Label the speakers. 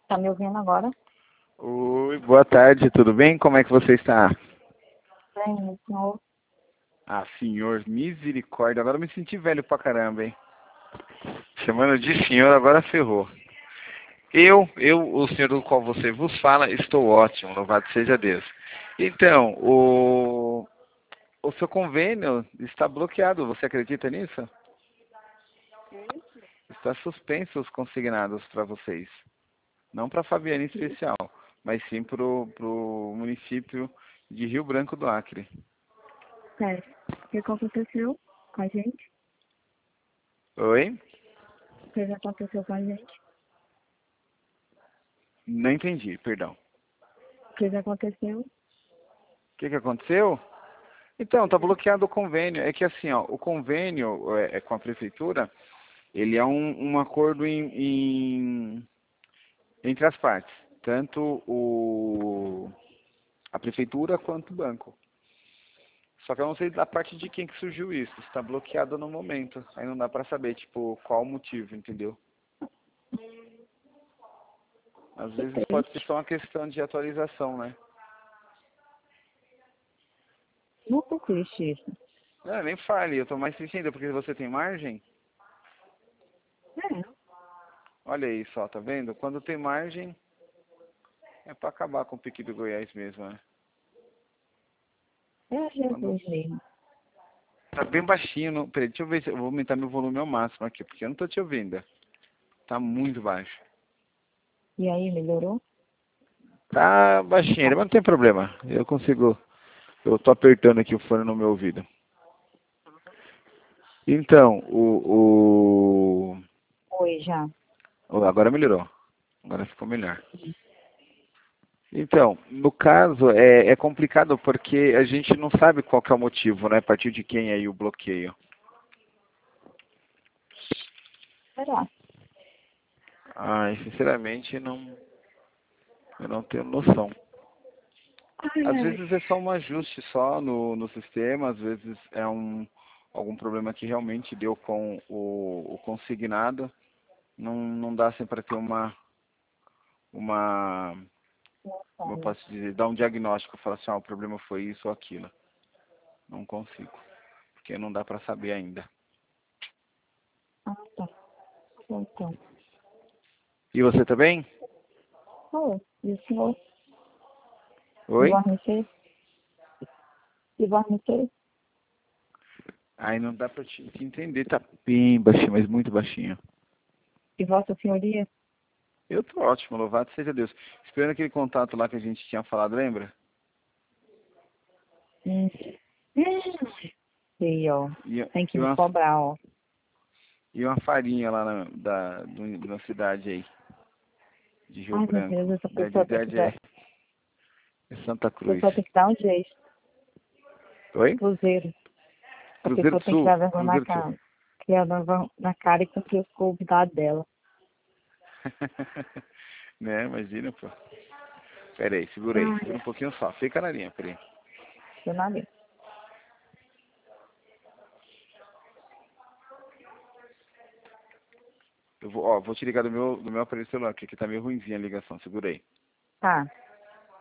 Speaker 1: Tá me ouvindo agora?
Speaker 2: Oi, boa tarde, tudo bem? Como é que você está?
Speaker 1: Bem, senhor.
Speaker 2: Ah, senhor, misericórdia, agora eu me senti velho pra caramba, hein? Chamando de senhor, agora ferrou. O senhor do qual você vos fala, estou ótimo, louvado seja Deus. Então, o seu convênio está bloqueado, você acredita nisso? Está suspenso os consignados para vocês. Não para Fabiana em especial, mas sim pro município de Rio Branco do Acre.
Speaker 1: Sério. O que aconteceu com a gente?
Speaker 2: Oi?
Speaker 1: O que aconteceu com a gente?
Speaker 2: Não entendi, perdão.
Speaker 1: O que aconteceu?
Speaker 2: O que aconteceu? Então, está bloqueado o convênio. É que assim, ó, o convênio com a prefeitura, ele é um acordo entre as partes, tanto a prefeitura quanto o banco. Só que eu não sei da parte de quem que surgiu isso. Está bloqueado no momento. Aí não dá para saber, tipo, qual o motivo, entendeu? Às
Speaker 1: Que
Speaker 2: vezes pode ser
Speaker 1: triste.
Speaker 2: só uma questão de atualização, né?
Speaker 1: Muito triste isso.
Speaker 2: Não, nem fale, eu tô mais triste ainda, porque você tem margem.
Speaker 1: É.
Speaker 2: Olha aí só, tá vendo? Quando tem margem, é para acabar com o pique do Goiás mesmo, né?
Speaker 1: É
Speaker 2: Quando
Speaker 1: Jesus mesmo.
Speaker 2: tá bem baixinho, peraí, deixa eu ver se eu vou aumentar meu volume ao máximo aqui, porque eu não tô te ouvindo. Tá muito baixo.
Speaker 1: E aí, melhorou?
Speaker 2: Tá baixinho, mas não tem problema. Eu consigo. Eu tô apertando aqui o fone no meu ouvido. Então,
Speaker 1: Oi, já.
Speaker 2: agora melhorou. Agora ficou melhor. Então, no caso, é complicado porque a gente não sabe qual que é o motivo, né? A partir de quem aí o bloqueio.
Speaker 1: Será?
Speaker 2: Ai, sinceramente, eu não tenho noção.
Speaker 1: Ai,
Speaker 2: Às
Speaker 1: ai.
Speaker 2: vezes é só um ajuste só no sistema, às vezes é algum problema que realmente deu com o consignado. Não dá assim para ter uma, como eu
Speaker 1: Nossa,
Speaker 2: posso dizer, dar um diagnóstico, falar assim, o problema foi isso ou aquilo. Não consigo, porque não dá para saber ainda.
Speaker 1: ah, tá. Então.
Speaker 2: E você também?
Speaker 1: Oh, e o senhor? E
Speaker 2: Oi?
Speaker 1: você? E você?
Speaker 2: Aí não dá para te entender, tá bem baixinho, mas muito baixinho.
Speaker 1: E vossa senhoria?
Speaker 2: Eu tô ótimo, louvado seja Deus. Esperando aquele contato lá que a gente tinha falado, lembra?
Speaker 1: Hum. E ó.
Speaker 2: E,
Speaker 1: Tem que
Speaker 2: e,
Speaker 1: me
Speaker 2: uma,
Speaker 1: cobrar, ó.
Speaker 2: e uma farinha lá de uma cidade aí, de Rio
Speaker 1: Ai, meu Deus,
Speaker 2: Branco.
Speaker 1: essa
Speaker 2: Da
Speaker 1: pessoa tem que
Speaker 2: cidade
Speaker 1: dar.
Speaker 2: é Santa
Speaker 1: A
Speaker 2: Cruz.
Speaker 1: pessoa tem que dar um jeito.
Speaker 2: Oi?
Speaker 1: Cruzeiro. A
Speaker 2: Cruzeiro
Speaker 1: pessoa
Speaker 2: do
Speaker 1: tem que
Speaker 2: Sul?
Speaker 1: dar vergonha na
Speaker 2: Cruzeiro do Sul.
Speaker 1: cara. Que ela na cara e cumprir os convidados dela.
Speaker 2: Né, imagina, pô. Pera aí, segura
Speaker 1: Ai,
Speaker 2: um pouquinho só. Fica na linha, pera aí.
Speaker 1: eu não li.
Speaker 2: Vou te ligar do meu aparelho celular, porque aqui tá meio ruimzinha a ligação, segura aí.
Speaker 1: Tá.